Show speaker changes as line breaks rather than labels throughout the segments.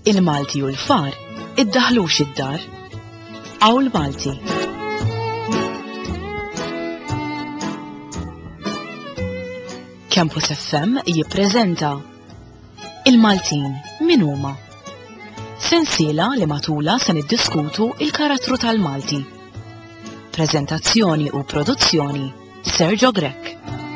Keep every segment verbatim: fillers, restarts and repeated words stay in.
Il-Malti u l-far iddaħlux id-dar. Hawn Malti. Campus F M jippreżenta Il-Maltin min huma. Sensiela li matula se niddiskutu il-karattru tal-Malti. Preżentazzjoni u produzzjoni Sergio Grek.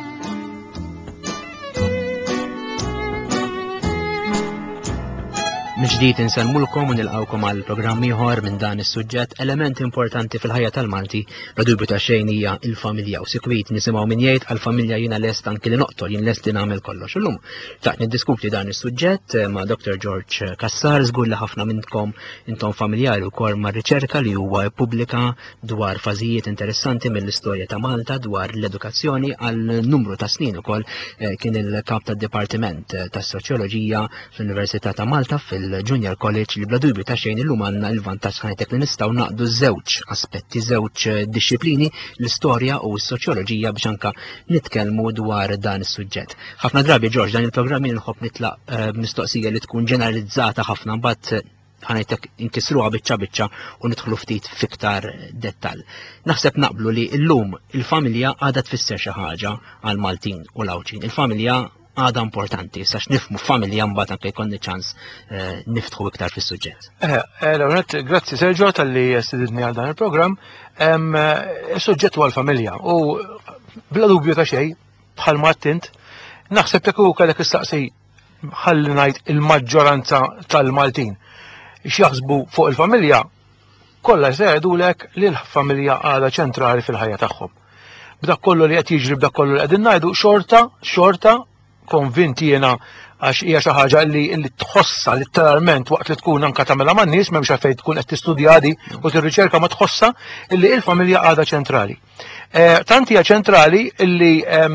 Mġdijt insalmulkom u nilqawkom għal programm ieħor minn dan is-suġġett element importanti fil-ħajja tal-Malti la dubju ta' xejn hija l-familja u sikwit nisimgħu min jgħid għall-familja jiena lest anki li noqtol jien lest li nagħmel kollox. Illum taqt niddiskuti dan is-suġġett ma' Doctor George Kassar żgur li ħafna minnkom intom familjari wkoll mar-riċerka li huwa ppubblika dwar fażijiet interessanti mill-istorja ta' Malta dwar l-edukazzjoni għal numru ta' snin ukoll kien il-kap tad-Dipartiment tas-Soċjoloġija fl-Università ta' Malta fil Junior College li bla dubju ta' xejn illum għandna l-vantaġġ ħajtek li nistgħu naqdu żewġ aspetti, żewġ disċiplini, l-istorja u s-soċjoloġija biex anke nitkellmu dwar dan is-suġġett. Ħafna drabi George dan il-programm nħobb nitlaq mistoqsija li tkun ġeneralizzata ħafna mbagħad ħanajtek inkisruha biċċa biċċa u nidħlu ftit fiktar dettall. Naħseb naqblu li llum il-familja għadha tfisser xi ħaġa għal Maltin u l-Awċin. Il-familja għada importanti, sax nifmu familja mbagħad anke jkollni ċans niftħu iktar fis-suġġett.
Eh, grazzi Sergio tal-li stididni għal dan il-programm. Is-suġġett huwa l-familja u bla dubju ta' xejn bħal ma int naħseb jekk hu kellek istaqsi ħalli ngħid il-maġġoranza tal-Maltin x'jaħsbu fuq il-familja kollha jgħidulek li l-familja għadha ċentrali fil-ħajja tagħhom. B'dak kollu li qed jiġri b'dak kollu li qegħdin ngħidu xorta xorta konvinti jiena għax hija xi ħaġa li li tħossa letteralment waqt li tkun anke tagħmilha man-nies m'hemmx għalfejn tkun qed tistudjadi u tirriċerka ma tħossa illi l-familja għadha ċentrali. Tant hija ċentrali illi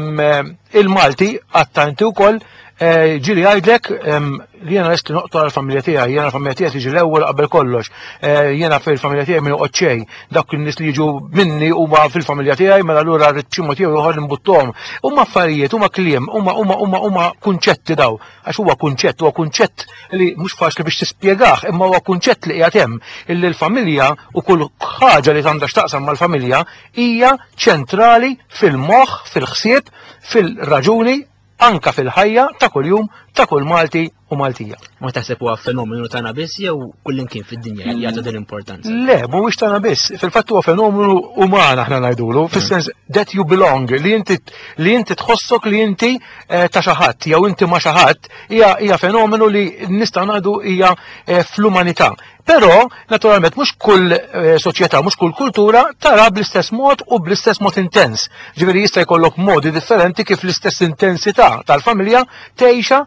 il-Malti għattanti wkoll ġili għajdlek li jena lest noqtu għal-familja tiegħi, jena l-familja tiegħi tiġi l-ewwel qabel kollox, jena fil-familja tiegħi minn oċċej, dak in-nies li jiġu minni huma fil-familja tiegħi mela allura rrid b'xi mod jew ieħor nimbuttuhom. Huma affarijiet, huma kliem, huma huma huma huma kunċetti daw, għax huwa kunċett, huwa kunċett li mhux faċli biex tispjegah, imma huwa kunċett li qiegħed hemm illi l-familja u kull ħaġa li għandha x'taqsam mal-familja hija ċentrali fil-moħħ, fil-ħsieb, fil-raġuni anka fil-ħajja ta' kuljum ta' kull Malti u Maltija.
Ma taħseb huwa fenomenu tagħna biss jew kullimkien fid-dinja jagħtu din l-importanza?
Le, mhuwiex tagħna biss, fil-fatt huwa fenomenu uman aħna ngħidulu, fis-sens that you belong, li inti li inti tħossok li inti ta' xi ħadd jew inti ma' xi ħadd hija hija fenomenu li nistgħu ngħidu hija fl-umanità. Però, naturalment, mhux kull soċjetà, mhux kull kultura tara bl-istess mod u bl-istess mod intens. Ġifieri jista' jkollok modi differenti kif l-istess intensità tal-familja tgħixha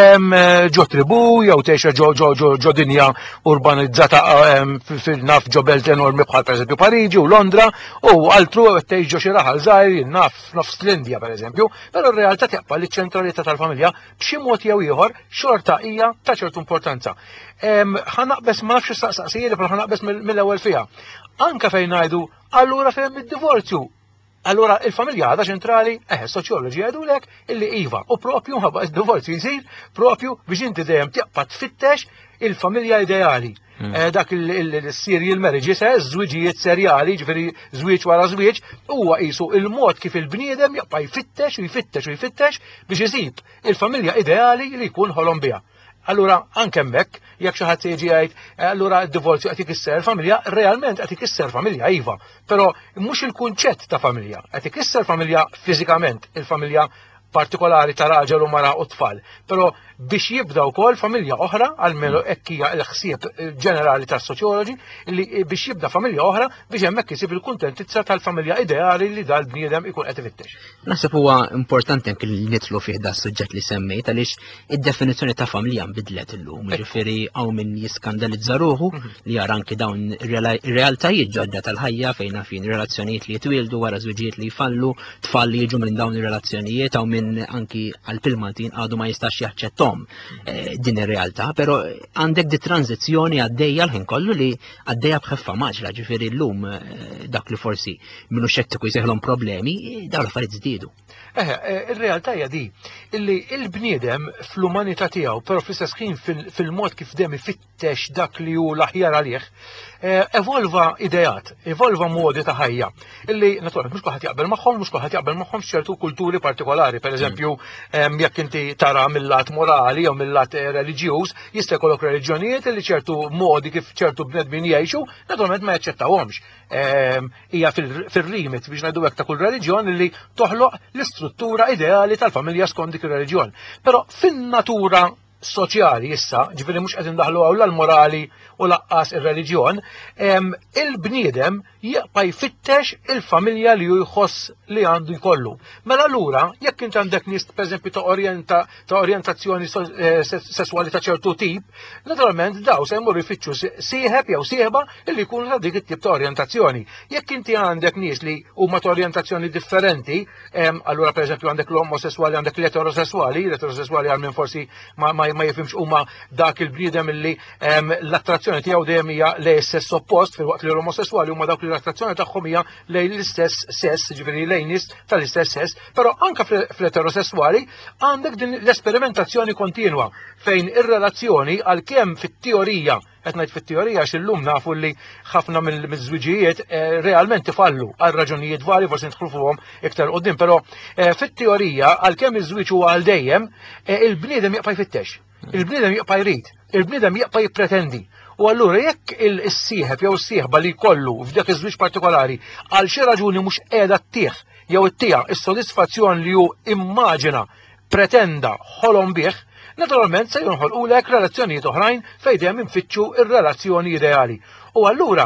ġo tribu, jew tgħixha ġo dinja urbanizzata naf ġo belt enormi bħal pereżempju Pariġi u Londra, u altru qed tgħix ġo xi raħal żgħir naf nofs l-Indja pereżempju, però r-realtà taqbal iċ-ċentralità tal-familja b'xi mod jew ieħor xorta hija ta' ċertu importanza. Ħanaqbes ma nafx istaqsaqsijiet, però ħanaqbes mill-ewwel fiha. Anke fejn ngħidu allura fejn id-divorzju. Allura il-familja għadha ċentrali, eh, soċjoloġi għedulek illi iva, u propju ħabba id-divorzju jsir propju biex inti dejjem taqbad tfittex il-familja ideali. Dak il-serial marriages, żwiġijiet serjali, ġifieri żwieġ wara żwieġ, huwa qisu il-mod kif il-bniedem jaqbad jfittex u jfittex u jfittex biex isib il-familja ideali li jkun ħolom biha. Allura anke hemmhekk jekk xi ħadd jiġi jgħid allura d-divorzju qed ikisser familja, realment qed ikisser familja iva, però mhux il-kunċett ta' familja, qed ikisser familja fiżikament, il-familja partikolari ta' raġel u mara u tfal, però biex jibda wkoll familja oħra għalmenu hekk hija l-ħsieb ġenerali tas-soċjoloġi li biex jibda familja oħra biex hemmhekk isib il-kuntentizza tal-familja ideali li dal-bniedem ikun qed ifittex.
Naħseb huwa importanti anke li nidħlu fih da suġġett li semmejt għaliex id-definizzjoni ta' familja nbidlet illum, jiġifieri hawn min jiskandalizza ruħu li jara anke dawn ir-realtajiet ġodda tal-ħajja fejn fin relazzjonijiet li jitwieldu wara żwieġijiet li jfallu, tfal li jiġu minn dawn ir-relazzjonijiet hawn minn anki għal-Pilmantin għadu ma jistax jaċċettom din ir-realtà, però għandek di tranzizzjoni għaddejja l-ħin kollu li għaddejja bħeffa maġla, ġifieri llum dak li forsi minnu xettiku jseħlhom problemi, dawn l-affarijiet żdiedu.
Eh, ir-realtà hija di illi il-bniedem fl-umanità tiegħu, però fl-istess ħin fil-mod kif dejjem ifittex dak li hu l-aħjar għalih, evolva idejat, evolva modi ta' ħajja, illi naturalment mhux kulħadd jaqbel magħhom, mhux kulħadd jaqbel magħhom f'ċertu kulturi partikolari, pereżempju jekk inti tara mill-lat morali jew mill-lat reliġjuż, jista' jkollok reliġjonijiet li ċertu modi kif ċertu bnedmin jgħixu, naturalment ma jaċċettawhomx. Hija fir-rimit biex ngħidu hekk ta' kull reliġjon li toħloq l-istruttura ideali tal-familja skont dik ir-reliġjon. Però fin-natura soċjali issa, ġifieri mhux qed indaħlu hawn l-morali u laqqas ir-reliġjon, il-bniedem jaqpa' jfittex il-familja li hu jħoss li għandu jkollu. Mela allura, jekk int għandek nies pereżempju ta' orjenta ta' orjentazzjoni sesswali ta' ċertu tip, naturalment daw se jmorru jfittxu sieħeb jew sieħba li jkunu ta' dik it-tip ta' orjentazzjoni. Jekk inti għandek nies li huma ta' orjentazzjoni differenti, allura pereżempju għandek l-omosessuali, għandek l-eterosessuali, l-eterosessuali għal minn forsi ma ma jifhimx huma dak il-bniedem illi l-attrazzjoni tiegħu dejjem hija lejn is-sess oppost, filwaqt li l-omosessuali huma dawk li l-attrazzjoni tagħhom hija lejn l-istess sess, ġifieri lejn nies tal-istess sess, però anke fl-eterosessuali għandek din l-esperimentazzjoni kontinwa fejn ir-relazzjoni għalkemm fit-teorija qed ngħid fit-teorija għax illum nafu li ħafna mill-żwiġijiet realment ifallu għal raġunijiet vari forsi nidħlu fuqhom iktar quddiem, però fit-teorija għalkemm iż-żwieġ huwa għal dejjem, il-bniedem jaqpa' jfittex, il-bniedem jaqpa' jrid, il-bniedem jaqpa' jippretendi. U allura jekk il-sieħeb jew is-sieħba li jkollu f'dak iż-żwieġ partikolari għal xi raġuni mhux qiegħda ttieħ jew ittieha is-sodisfazzjon li hu immaġina, pretenda, ħolom bih, naturalment se jonħolqulek relazzjonijiet oħrajn fejn dejjem infittxu ir-relazzjoni ideali. U allura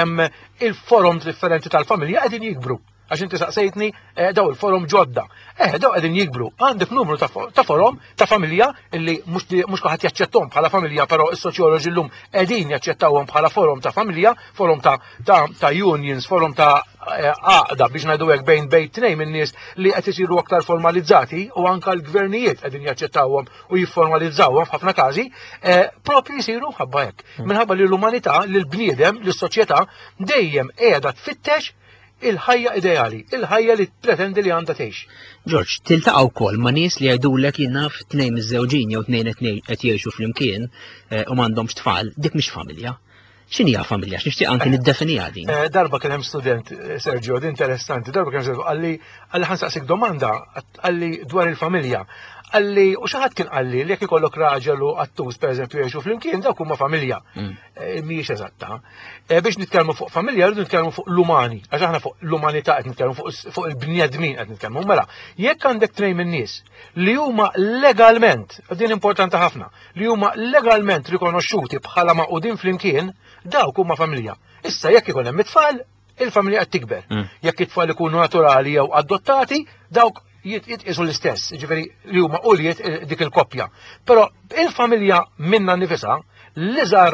il-forum differenti tal-familja qegħdin jikbru. Għax inti saqsejtni daw il-forum ġodda. Eh, daw qegħdin jikbru. Għandek numru ta' forum ta' familja illi mhux kulħadd jaċċettahom bħala familja, però s-soċjoloġi llum qegħdin jaċċettawhom bħala forum ta' familja, forum ta' unions, forum ta' għaqda biex ngħidu hekk bejn bejn tnejn min-nies li qed isiru aktar formalizzati u anke l-gvernijiet qegħdin jaċċettawhom u jifformalizzawhom f'ħafna każi, propri jsiru ħabba hekk. Minħabba li l-umanità, li l-bniedem, li s-soċjetà dejjem qiegħda tfittex il-ħajja ideali, il-ħajja li pretendi li għandha tgħix.
George, tiltaqgħu wkoll ma' nies li jgħidulek jien naf tnejn miż-żewġin jew tnejn qed jgħixu flimkien u m'għandhomx tfal, dik mhix familja. X'inhi hija familja? X'nixtieq anke niddefiniha din.
Darba kien hemm student, Sergio, interessanti, darba kien hemm għalli għalli ħansaqsik domanda għalli dwar il-familja. Għalli, u xaħat kien għalli li jekk ikollok raġel u għattus pereżempju jgħixu flimkien dawk huma familja. Mhijiex eżatta. Biex nitkellmu fuq familja rridu nitkellmu fuq l-umani, għax aħna fuq l-umanità qed nitkellmu fuq il-bniedmin qed nitkellmu. Mela, jekk għandek tnejn min-nies li huma legalment, din importanti ħafna, li huma legalment rikonoxxuti bħala maqudin flimkien, dawk huma familja. Issa jekk ikun hemm it-tfal, il-familja qed tikber. Jekk it-tfal ikunu naturali jew adottati, dawk jitqisu l-istess, ġifieri li huma quliet dik il-koppja. Però il-familja minna nifisha l-iżgħar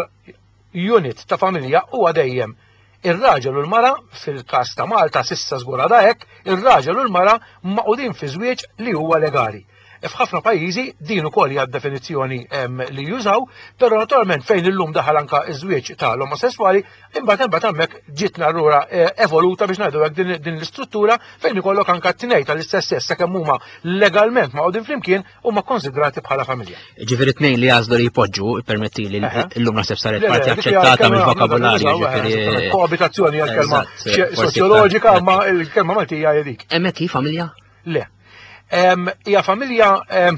unit ta' familja huwa dejjem ir-raġel u l-mara, fil-każ ta' Malta s'issa żgur għadha hekk, ir-raġel u l-mara maqudin fi żwieġ li huwa legali. F'ħafna pajjiżi din ukoll hija definizzjoni li jużaw, però naturalment fejn illum daħal anke iż-żwieġ tal-omosessuali, imbagħad imbagħad hemmhekk ġiet narrura evoluta biex ngħidu hekk din l-istruttura fejn ikollok anke t-tnejn tal-istess sess sakemm huma legalment maqgħudin flimkien huma konsidrati bħala familja.
Ġifieri tnejn li jażlu li jpoġġu permettili llum naħseb saret parti aċċettata mill-vokabularju, ġifieri.
Koabitazzjoni hija kelma soċjoloġika, ma l-kelma Maltija hija dik.
Hemmhekk hi familja?
Le. Hija familja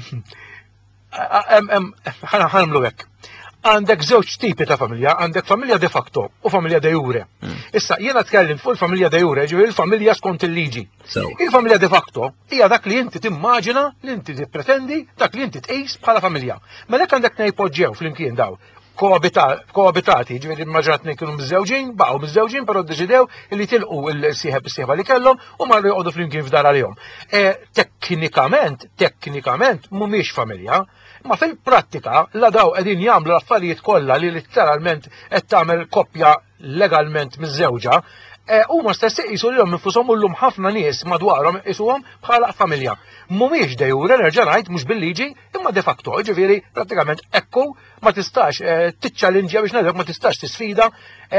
ħanamlu hekk. Għandek żewġ tipi ta' familja, għandek familja de facto u familja de jure. Issa jiena tkellim fuq il-familja de jure, ġifieri il-familja skont il-liġi. Il-familja de facto hija dak li inti timmaġina, li inti tippretendi, dak li inti tqis bħala familja. Mela hekk għandek ngħipoġġew flimkien daw koabitati, ġifieri immaġinat kienu miż-żewġin, baqgħu miż-żewġin, però ddeċidew li tilqu l-sieħeb is-sieħba li kellhom u marru joqogħdu flimkien f'dar għalihom. Teknikament, teknikament mhumiex familja, ma fil-prattika la daw qegħdin jagħmlu l-affarijiet kollha li letteralment qed tagħmel koppja legalment miż-żewġa, huma stess iqisu lilhom infushom u llum ħafna nies madwarhom isuhom bħala familja. Mhumiex de jure nerġa' ngħid mhux bil-liġi imma de facto, ġifieri prattikament ekku ma tistax tiċċallenġja biex ngħidlek ma tistax tisfida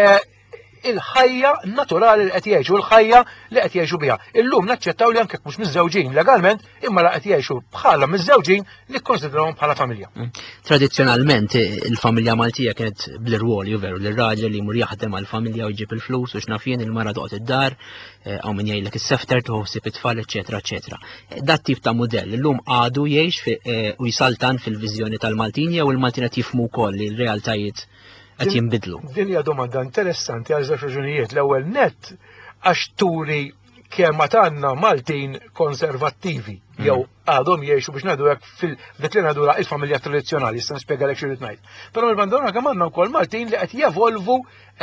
il-ħajja naturali li qed jgħixu, il-ħajja li qed jgħixu biha. Illum naċċettaw li anke mhux miż-żewġin legalment imma li qed jgħixu bħala miż-żewġin li kkonsidrawhom bħala familja.
Tradizzjonalment il-familja Maltija kienet bl-irwoli veru l-raġel li jmur jaħdem għall-familja u jġib il-flus u x'nafien il-mara toqgħod id-dar hawn min jgħidlek is-sefter tħossib it-tfal eċetera eċetera. Dat tip ta' mudell illum għadu jgħix u jsaltan fil-viżjoni tal-Maltin jew il-Maltin qed jifhmu wkoll li l-realtajiet qed jinbidlu.
Din hija domanda interessanti għal żewġ raġunijiet. L-ewwel nett għax turi kemm għandna Maltin konservattivi jew għadhom jgħixu biex ngħidu hekk fil-dik li ngħidu il-familja tradizzjonali, issa nispjegalek xi rid ngħid. Però mill-bandona kemm għandna wkoll Maltin li qed jevolvu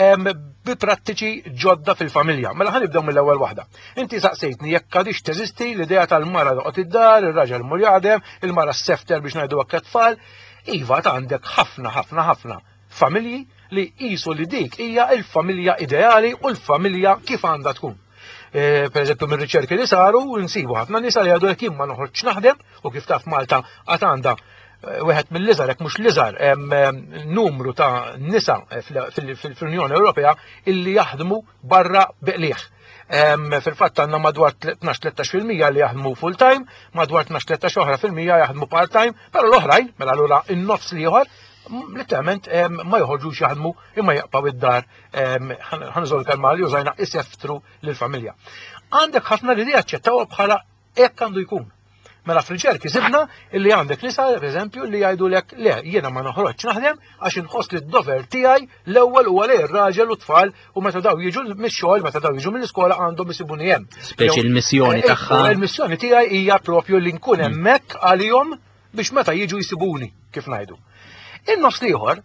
bi prattiċi ġodda fil-familja. Mela ħanibdew mill-ewwel waħda. Inti saqsejtni jekk għadix teżisti l-idea tal-mara doqgħod id-dar, ir-raġel mur jaħdem, il-mara s-sefter biex ngħidu hekk tfal. Iva ta' għandek ħafna ħafna ħafna familji li qisu li dik hija l-familja ideali u l-familja kif għandha tkun. Per eżempju mir riċerki li saru nsibu ħafna nisa li għadu jekk ma noħroġ naħdem u kif taf Malta għad għandha wieħed mill-iżgħar hekk mhux l-iżgħar numru ta' nisa fil-Unjoni Ewropea illi jaħdmu barra biqlieħ. Fil-fatt għandna madwar tnax tlettax fil-mija li jaħdmu full time, madwar tnax tlettax oħra fil-mija jaħdmu part time, però l-oħrajn mela allura in-nofs li ieħor literalment ma joħorġux jaħdmu imma jaqpaw id-dar ħanżol kalma li użajna iseftru lill-familja. Għandek ħafna li jaċċettawha bħala hekk għandu jkun. Mela f'riċerki sibna illi għandek nisa pereżempju li jgħidulek le jiena ma noħroġx naħdem għax inħoss li d-dover tiegħi l-ewwel huwa lej ir-raġel u t-tfal u meta daw jiġu mix-xogħol meta daw jiġu mill-iskola għandhom isibuni hemm.
Speċi l-missjoni tagħha.
Il-missjoni tiegħi hija proprju li nkun hemmhekk għalihom biex meta jiġu jsibuni kif ngħidu. In-nofs ieħor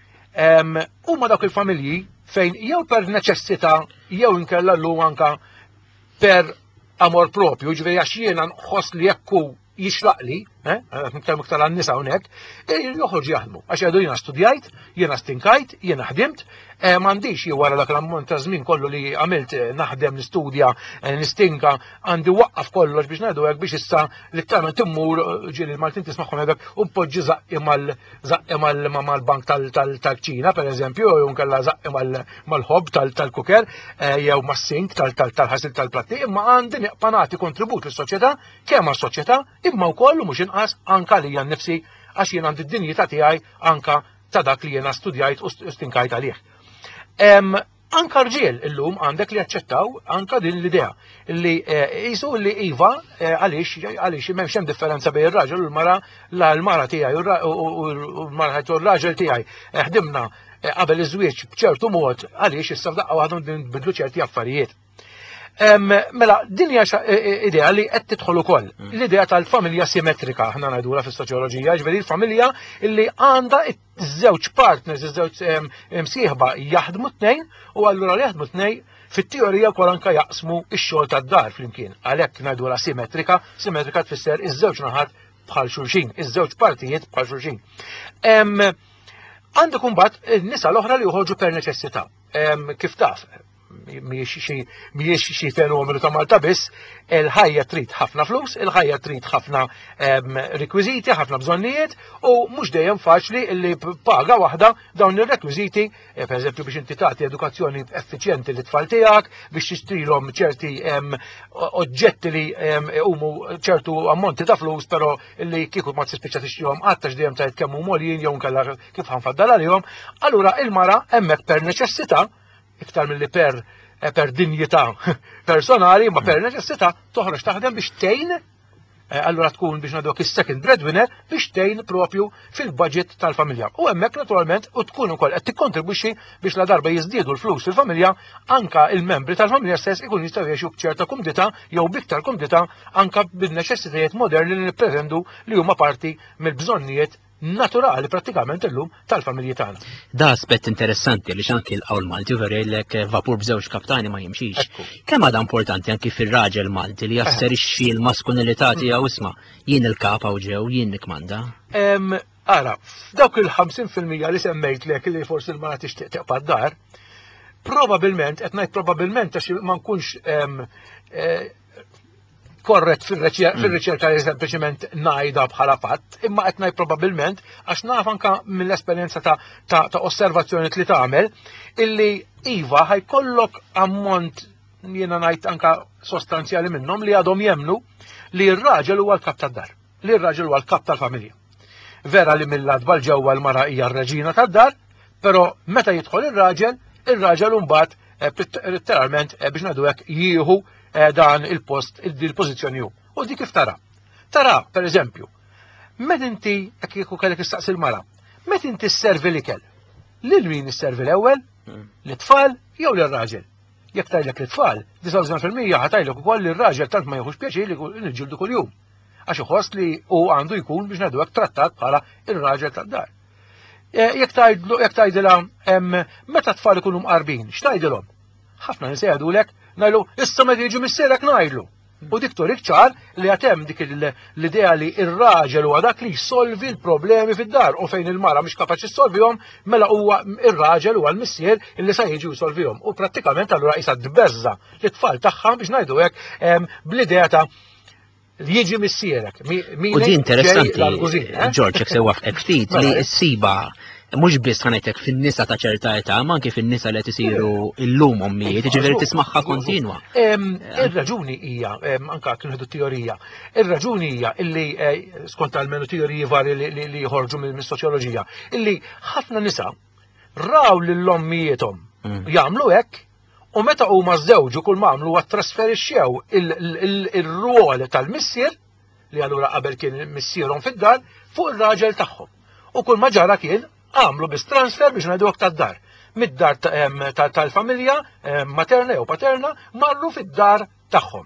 huma dawk il-familji fejn jew per neċessità jew inkella llum anke per amor propju, ġifieri għax jiena nħoss li jekk hu jixraqli, nitkellmu iktar għan-nisa hawnhekk, joħorġu jaħdmu. Għax jgħidu jiena studjajt, jiena stinkajt, jiena ħdimt, m'għandix jew wara dak l-ammont ta' żmien kollu li għamilt naħdem nistudja, nistinka, għandi waqqaf kollox biex ngħidu hekk biex issa litteralment immur ġieli Maltin tismagħhom hekk u mpoġġi żaqqi mal-bank tal-ċina pereżempju, jew nkella żaqqi mal-ħobb tal-kuker jew mas-sink tal-ħasil tal-platti, imma għandi neqpa' nagħti kontribut lis-soċjetà kemm għas-soċjetà imma wkoll mhux inqas anke lija nnifsi għax jien għandi d-dinjità tiegħi anke ta' dak li jiena studjajt u stinkajt għalih. Anka rġiel illum għandek li jaċċettaw anka din l-idea li jisu li iva għaliex għaliex m'hemmx hemm differenza bejn ir-raġel u l-mara l-mara tiegħi u l-mara u r-raġel tiegħi ħdimna qabel iż-żwieġ b'ċertu mod għaliex issa f'daqqa waħda nbidlu ċerti affarijiet. Mela, din hija idea li qed tidħol ukoll. L-idea tal-familja simmetrika aħna ngħidulha fis-soċjoloġija, ġifieri l-familja li għandha iż-żewġ partners, iż-żewġ msieħba jaħdmu tnejn u allura li jaħdmu tnejn fit-teorija wkoll anke jaqsmu x-xogħol tad-dar flimkien. Għalhekk ngħidulha simmetrika, simmetrika tfisser iż-żewġ naħat bħal xulxin, iż-żewġ partijiet bħal xulxin. Għandek imbagħad in-nisa l-oħra li joħorġu per neċessità. Kif taf? Mhijiex xi fenomenu ta' Malta biss, il-ħajja trid ħafna flus, il-ħajja trid ħafna rekwiżiti, ħafna bżonnijiet u mhux dejjem faċli li paga waħda dawn ir-rekwiżiti, pereżempju biex inti tagħti edukazzjoni effiċjenti lit tfal tiegħek, biex tixtrilhom ċerti oġġetti li humu ċertu ammonti ta' flus, però li kieku ma tispiċċa tixtrihom qatt għax dejjem tgħid kemm huma għoljin jew nkella kif ħanfaddal għalihom, allura il-mara hemmhekk per neċessità iktar mill-li per per dinjità personali, ma per neċessità toħroġ taħdem biex tgħin, allura tkun biex ngħidulek is-second breadwinner biex tgħin propju fil-budget tal-familja. U hemmhekk naturalment u tkun ukoll qed tikkontribwixxi biex la darba jiżdiedu l-flus fil-familja anke il-membri tal-familja stess ikun jistgħu jgħixu b'ċerta kumdità jew biktar kumdità anke bin-neċessitajiet moderni li nippretendu li huma parti mill-bżonnijiet naturali prattikament illum tal-familji tagħna.
Da aspett interessanti li xanki l-qawl Malti veru jgħidlek vapur b'żewġ kaptani ma jimxix. Kemm għadha importanti anki fir-raġel Malti li jasserixxi l-maskulinità tiegħu isma' jien il-kapa u ġew jien nikmanda?
Ara, f'dawk il-ħamsin fil-mija li semmejt lek li forsi l-mara tixtieq teqpa' d-dar, Probabilment, qed ngħid probabbilment għax ma nkunx korrett fil-riċerka li sempliċement ngħidha bħala fatt, imma qed ngħid probabbilment għax naf anke mill-esperjenza ta' osservazzjoni li tagħmel illi iva ħajkollok ammont jiena ngħid anke sostanzjali minnhom li għadhom jemmnu li r-raġel huwa l-kap tad-dar, li r-raġel huwa l-kap tal-familja. Vera li mill-adbal ġewwa l-mara hija r-reġina tad-dar, però meta jidħol ir-raġel, ir-raġel mbagħad letteralment biex ngħidu hekk jieħu dan il-post, il-pożizzjoni hu. U dik kif tara. Tara, pereżempju, meta inti jekk jieħu kellek istaqsi l-mara, meta inti sservi l-ikel, lil min isservi l-ewwel? L-tfal jew lir-raġel? Jekk tajlek l-tfal, disa' fil-mija ħatajlek ukoll li r-raġel tant ma jieħux pjaċir li niġġieldu kuljum. Għax iħoss li hu għandu jkun biex ngħidu hekk trattat bħala ir-raġel tad-dar. Jekk tgħidilha meta tfal ikunu mqarbin, x'tgħidilhom? Ħafna nies jgħidulek ngħidu issa meta jiġu missierek ngħidlu. U dik torik ċar li għatem dik l-idea li ir-raġel huwa dak li jsolvi l-problemi fid-dar u fejn il-mara mhix kapaċi jsolvihom mela huwa ir-raġel huwa l-missier illi se jiġi jsolvihom. U prattikament allura qisha tbeżza l-tfal tagħha biex ngħidu hekk bl-idea ta' jiġi missierek.
U di interessanti, George, jekk sewwa ftit li s-siba mhux biss ħanajtek fin-nisa ta' ċerta età, ma anke fin-nisa li qed isiru llum ommijiet, jiġifieri tismagħha kontinwa.
Ir-raġuni hija anke kienu teorija. Ir-raġuni hija illi skont almenu teoriji varji li jħorġu mis-soċjoloġija, illi ħafna nisa raw lil-ommijietom jagħmlu hekk u meta huma żewġu kull ma għamlu huwa trasferixxew ir-rwol tal-missier li allura qabel kien missierhom fid-dar fuq ir-raġel tagħhom. U kull ma ġara kien għamlu bis transfer biex ngħidu hekk tad-dar. Mid-dar tal-familja materna jew paterna marru fid-dar tagħhom.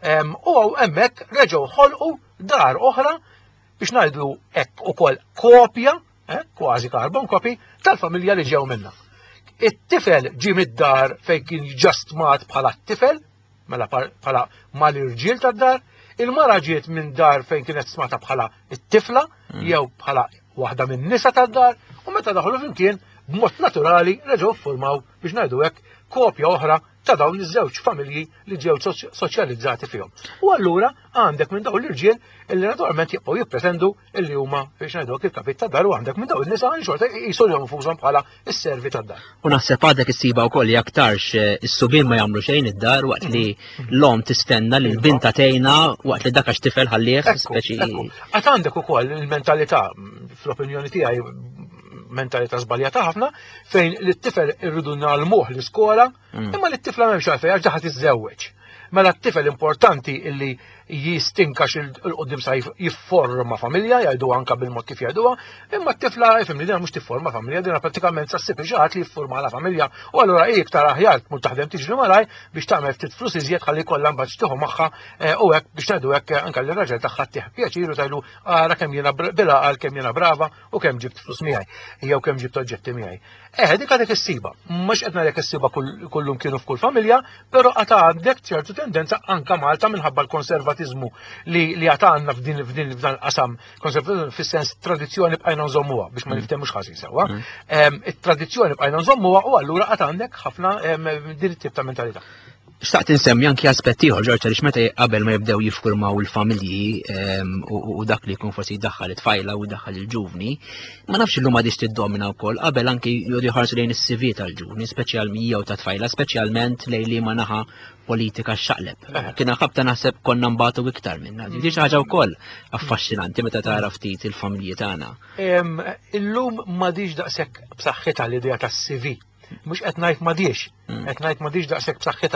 U hemmhekk reġgħu ħolqu dar oħra biex ngħidu hekk ukoll kopja, kważi carbon copy tal-familja li ġew minnha. It-tifel ġie mid-dar fejn kien ġast mat bħala t-tifel, mela bħala mal-irġiel tad-dar, il-mara ġiet minn dar fejn kienet smata bħala t-tifla jew bħala waħda minn nisa tad-dar, u meta daħlu flimkien b'mod naturali reġgħu ffurmaw biex ngħidu hekk kopja oħra ta' dawn iż-żewġ familji li ġew soċjalizzati fihom. U allura għandek minn dawn l-irġiel illi naturalment jibqgħu jippretendu illi huma biex ngħidu hekk il-kapit tad-dar u għandek minn dawn in-nisa li xorta jisolhom infushom bħala s-servi tad-dar.
U naħseb għadek issiba wkoll li aktarx is-subien ma jagħmlu xejn id-dar waqt li l-om tistenna li l-binta tgħinha waqt li dak għax tifel ħallih speċi.
Għad għandek ukoll il-mentalità fl-opinjoni tiegħi mentalità żbaljata ħafna fejn l-tifel irridu nagħlmuh l-iskola imma l-tifla m'hemmx għalfejn għax daħad iżżewweġ. Mela t-tifel importanti illi jistinkax il-qoddim sa jifforma familja, jgħidu anka bil-mod kif jgħiduha, imma t-tifla jifhimni dina mhux tifforma familja, dina pratikament sa ssib ġaħat li jifforma la familja u allura hi iktar aħjar tmur taħdem tiġri malaj biex tagħmel ftit flus iżjed ħalli jkollha mbagħad tieħu magħha u hekk biex ngħidu hekk anke l-raġel tagħha tieħ pjaċir u tgħidu ara kemm jiena bilaqal kemm jiena brava u kemm ġibt flus miegħi jew kemm ġibt oġġetti miegħi. Eh, dik għadek issiba, mhux qed ngħidlek issiba kullum kienu f'kull familja, però għata għandek ċertu tendenza anka Malta minħabba l-konservatizmu li li għatanna f'din f'din f'dan qasam konservatizmu fis-sens tradizzjoni bqajna nżommuha biex ma niftemux ħażin sewwa. It-tradizzjoni bqajna nżommuha u allura qatt għandek ħafna din it-tip ta' mentalità.
Xtaqt insemmi anki aspetti ieħor Ġorġ għaliex meta qabel ma jibdew jiffurmaw il-familji u dak li jkun forsi jdaħħal it-tfajla u jdaħħal il-ġuvni, ma nafx illum għadix tiddomina wkoll qabel anki jgħodu jħarsu lejn is-sivi tal-ġuvni, speċjalment jew ta' tfajla, speċjalment lejn li ma naħa politika x'aqleb. Kien ħabta naħseb konna mbagħtu iktar minna. Di xi ħaġa wkoll affaxxinanti meta tara ftit il-familji tagħna.
Illum m'għadix daqshekk b'saħħitha l-idea tas-C V. Mhux qed ngħid m'għadix, qed ngħid m'għadix daqshekk b'saħħitha.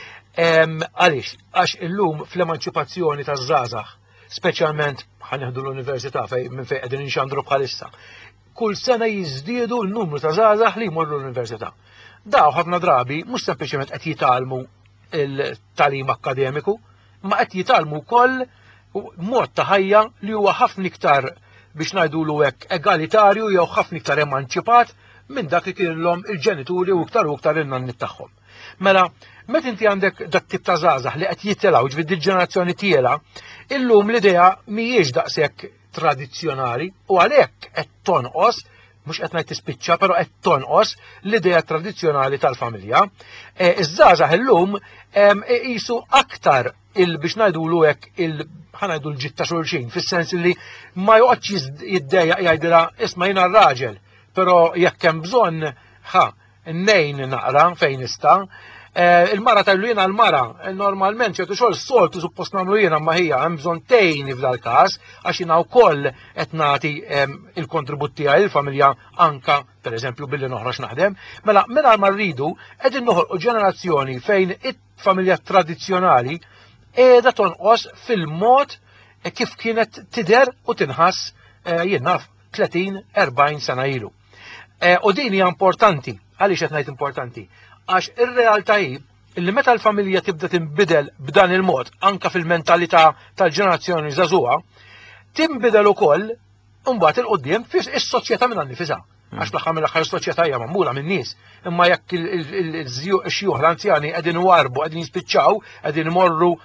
Għaliex, għax illum fl-emanċipazzjoni taż-żgħażagħ, speċjalment ħanieħdu l-università minn fejn qegħdin inxandru bħalissa, kull sena jiżdiedu l-numru ta' żgħażagħ li jmorru l-università. Daw ħafna drabi mhux sempliċement qed jitgħallmu il-tagħlim akademiku, ma qed jitgħallmu wkoll mod ta' ħajja li huwa ħafna iktar biex ngħidulu hekk egalitarju jew ħafna iktar emanċipat minn dak li kienlhom il-ġenituri u iktar u iktar in-nannit tagħhom. Mela, meta inti għandek dak tip ta' żgħażagħ li qed jitilgħu ġbid il-ġenerazzjoni tiela, illum l-idea mhijiex daqshekk tradizzjonali u għalhekk qed tonqos mhux qed ngħid tispiċċa, però qed tonqos l-idea tradizzjonali tal-familja. Iż-żgħażagħ illum qisu aktar il biex ngħidulu hekk il ħanajdu l-ġid ta' xulxin, fis-sens li ma joqgħodx jiddejjaq jgħidilha isma' jiena r-raġel, però jekk hemm bżonn ħa nnejn naqra fejn nista'. Il-mara tajlu jiena l-mara, normalment ċertu xogħol soltu suppost nagħmlu jiena ma hija hemm bżonn tgħinni f'dal każ għax jiena wkoll qed nagħti il-kontribut tiegħi il-familja anka pereżempju billi noħroġ naħdem. Mela mingħajr ma rridu qegħdin noħolqu ġenerazzjoni fejn it-familja tradizzjonali qiegħda tonqos fil-mod kif kienet tidher u tinħass jien naf tletin erbgħin sena ilu. U din hija importanti, għaliex qed ngħid importanti? Għax ir-realtà hi li meta l-familja tibda tinbidel b'dan il-mod anka fil-mentalità tal-ġenerazzjoni żagħżugħa, tinbidel ukoll imbagħad il-qudiem fis-soċjetà minn nifisha. Għax fl-aħħar mill-aħħar is-soċjetà hija magħmula min nies, imma jekk il-xjuħ l-anzjani qegħdin warbu, qegħdin jispiċċaw, qegħdin imorru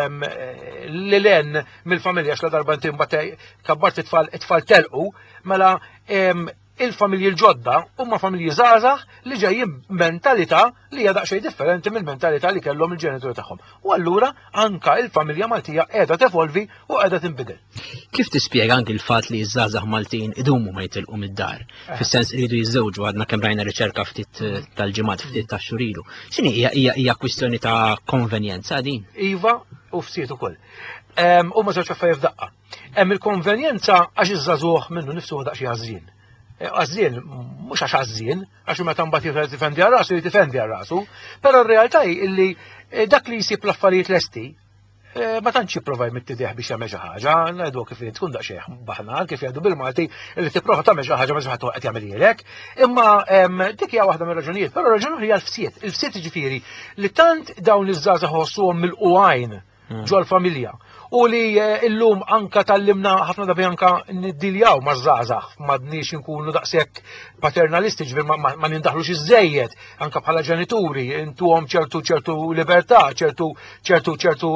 lil mill-familja għax la darba inti mbagħad kabbart it-tfal telqu, mela il-familji l-ġodda huma familji żgħażagħ li ġejjin mentalità li hija daqsxejn differenti mill-mentalità li kellhom il-ġenituri tagħhom. U allura anka il-familja Maltija qiegħda tevolvi u qiegħda tinbidel.
Kif tispjega anke l-fatt li ż-żgħażagħ Maltin idumu ma jitilqu mid-dar? Fis-sens iridu jiżżewġu għadna kemm rajna riċerka ftit tal-ġimgħat ftit tax-xhur ilu. X'inhi hija kwistjoni ta' konvenjenza din?
Iva u fsiet ukoll. Huma żewġ affarijiet f'daqqa. Hemm il-konvenjenza għax iż-żagħżugħ minnu nifsu daqsxi ħażin. Għażien, mhux għax għażien, għax meta mbagħad jitifendi għal rasu jitifendi għal rasu, però r-realtà illi dak li jsib l-affarijiet lesti ma tantx jipprova jmittidih biex jagħmel xi ħaġa, ngħidu kif tkun daqsxejn baħna, kif jgħidu bil-Malti li tipprova tagħmel xi ħaġa ma ħadd qed jagħmel ilek. Imma dik hija waħda mir-raġunijiet, però raġuni hija l-fsiet. Il-fsiet jiġifieri li tant dawn iż-żgħażagħ ħossuhom mill-qwajn ġol familja. U li illum anka tallimna ħafna drabi anka niddiljaw ma' żgħażagħ m'għadniex inkunu daqshekk paternalisti ġifier ma nindaħlux iż-żejjed anka bħala ġenituri intuhom ċertu ċertu libertà, ċertu ċertu ċertu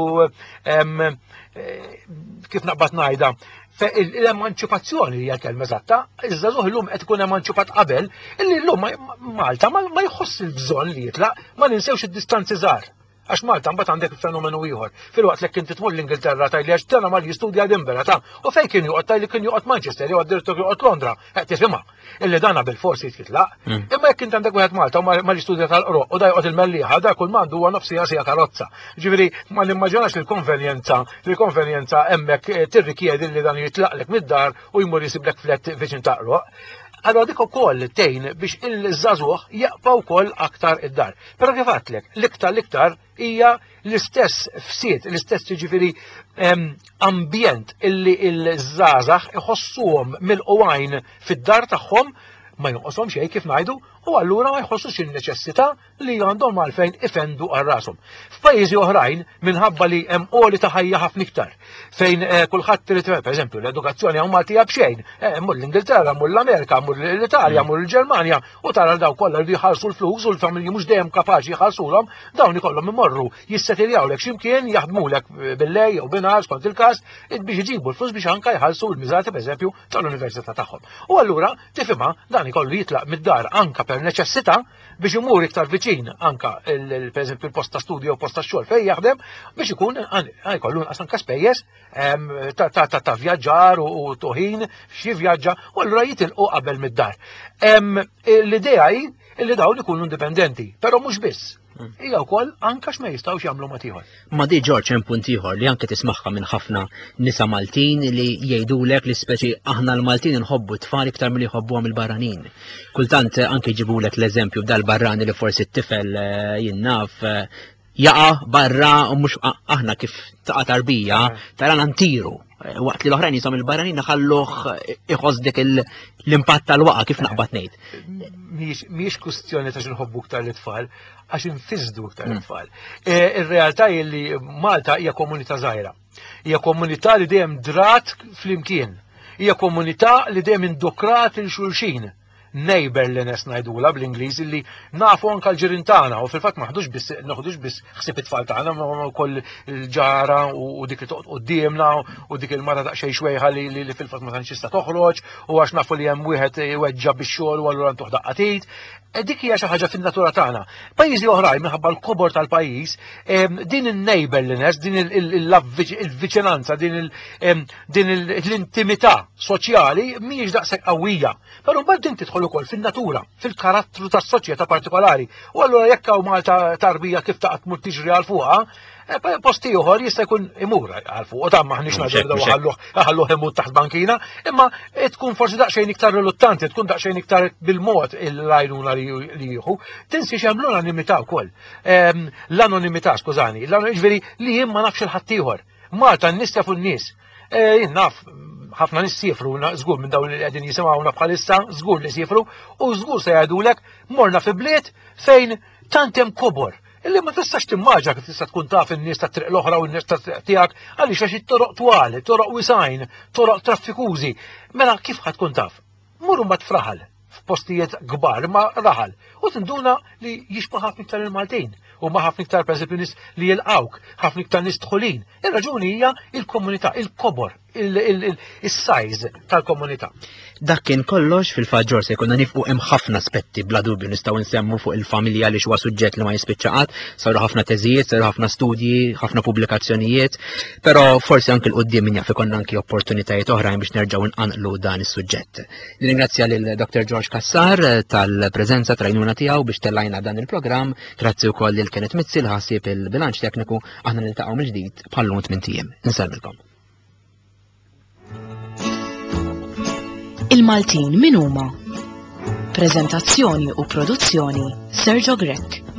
kif naqbad ngħidha. L-emanċipazzjoni hija l-kelma eżatta, iż-żagħżugħ illum qed ikun emanċipat qabel, illi llum Malta ma jħoss il-bżonn li jitlaq, ma ninsewx id-distanzi żgħar. Għax Malta mbagħad għandek fenomenu ieħor. Filwaqt li kien titmur l-Ingilterra tajli għax tana mal jistudja Edinburgh ta' u fejn kien joqgħod tajli kien joqgħod Manchester jew addirittur joqgħod Londra. Qed tifhimha. Illi dana bil-forsi jitlaq. Imma jekk int għandek wieħed Malta u mal jistudja tal-qroq u da joqgħod il-mellieħa da kull mandu huwa nofsi jasija karozza. Ġifieri ma nimmaġinax il-konvenjenza, il-konvenjenza hemmhekk tirrikjedi li dan jitlaqlek mid-dar u jmur jisiblek flett viċin taqroq. Allora dik ukoll tgħin biex il-żagħżugħ jaqbgħu wkoll aktar id-dar. Però kif għadlek, l-iktar l-iktar hija l-istess fsiet, l-istess jiġifieri ambjent illi l-żgħażagħ iħossuhom mill-qwajn fid-dar tagħhom ma jonqoshom xejn kif ngħidu u allura ma jħossux in-neċessità li għandhom għalfejn ifendu għal rashom. F'pajjiżi oħrajn minħabba li hemm qoli ta' ħajja ħafna iktar fejn kulħadd trid pereżempju l-edukazzjoni hawn Maltija b'xejn, mur l-Ingilterra, mur l-Amerika, mur l-Italja, mur l-Ġermanja u tara daw kollha li jħallsu l-flus u l-familji mhux dejjem kapaċi jħallsulhom, dawn ikollhom imorru jissetiljawlek x'imkien jaħdmulek bil-lej u binħar skont il-każ biex iġibu l-flus biex anke jħallsu l-miżati pereżempju tal-Università tagħhom. U allura tifhimha dan ikollu jitlaq mid-dar anke per neċessità biex imur iktar viċin anka pereżempju l-post ta' studju u post ta' xogħol fejn jaħdem biex ikun jkollu inqas anke spejjeż ta' vjaġġar u toħin xi vjaġġa u allura jitilqu qabel mid-dar. L-idea hi li dawn ikunu indipendenti, però mhux biss. Ija wkoll anke x'ma jistgħux jagħmlu mod ieħor.
Ma di George hemm punt ieħor li anke tismaħħa minn ħafna nisa Maltin li jgħidulek li speċi aħna l-Maltin inħobbu t-tfal iktar milli jħobbuhom il-barranin. Kultant anke jġibulek l-eżempju b'dal-barrani li forsi t-tifel jinnaf jaqa' barra u mhux aħna kif taqa' tarbija tara nantiru. Waqt li l-oħrajn jisom il-barranin ħalluh iħoss dik l-impatt tal-waqa kif naqbad ngħid.
Mhijiex kwistjoni ta' x'inħobbu iktar l-itfal għax infisdu iktar l-itfal. Ir-realtà hi li Malta hija komunità żgħira. Hija komunità li dejjem drat flimkien. Hija komunità li dejjem indokrat il xulxin. neighborliness ngħidula bl-Ingliż illi nafu anke l-ġirien tagħna u fil-fatt maħdux biss naħdux biss ħsieb it-tfal tagħna ma wkoll il-ġara u dik li toqgħod qudiemna u dik il-mara daqsxejn xwejħa li fil-fatt ma tantx tista' toħroġ u għax nafu li hemm wieħed iweġġa bix-xogħol u allura ntuħ daqqatit. Dik hija xi ħaġa fin-natura tagħna. Pajjiżi oħrajn minħabba l-kobor tal-pajjiż din in-neighborliness, din il-viċinanza, din l-intimità soċjali mhijiex daqshekk qawwija. Però mbagħad din tidħol ukoll fin-natura, fil-karattru tas-soċjetà partikolari. U allura jekk hawn Malta tarbija kif taqgħod tmur tiġri għal fuqha, posti oħor jista' jkun imur għal fuq, u tam maħniex nagħmlu ħalluh imur taħt bankina, imma tkun forsi daqsxejn iktar reluttanti, tkun daqsxejn iktar bil-mod il-għajnuna li jieħu, tinsi x'jagħmlu l-anonimità wkoll. L-anonimità, skużani, ġifieri li jien ma nafx il-ħadd ieħor. Malta n-nies jafu n-nies. Jien naf ħafna nies sifru, żgur minn dawn li qegħdin jisimgħuna bħalissa, żgur li sifru, u żgur se jgħidulek morna fi bliet fejn tant hemm kobor. Illi ma tistax timmaġa kif tista' tkun taf in-nies tat-triq l-oħra u n-nies tat-triq tiegħek għaliex għax it-toroq twali, toroq wisajn, toroq traffikużi. Mela kif ħadd tkun taf? Mur mbagħad f'raħal f'postijiet kbar ma raħal u tinduna li jixba' ħafna iktar il-Maltin u ma ħafna iktar pereżempju nies li jilqawk, ħafna iktar nies dħulin. Ir-raġuni hija il-komunità, il-kobor, is-sajż tal-komunità.
Dak kien kollox fil-faġġor se jkollna nifqu hemm ħafna aspetti bla dubju nistgħu nsemmu fuq il-familja li huwa suġġett li ma jispiċċa qatt, saru ħafna teżijiet, saru ħafna studji, ħafna pubblikazzjonijiet, però forsi anke l-qudiem min jaf ikollna anke opportunitajiet oħrajn biex nerġgħu nqanqlu dan is-suġġett. Nirringrazzja lil Doktor George Kassar tal-preżenza trajnuna tiegħu biex tellajna dan il-programm, grazzi wkoll lil Kenneth Mizzi li ħassib il-bilanċ tekniku aħna niltaqgħu mill-ġdid bħal tmien tiem. Insellmilkom.
Il-Maltin min huma? Preżentazzjoni u produzzjoni Sergio Grech.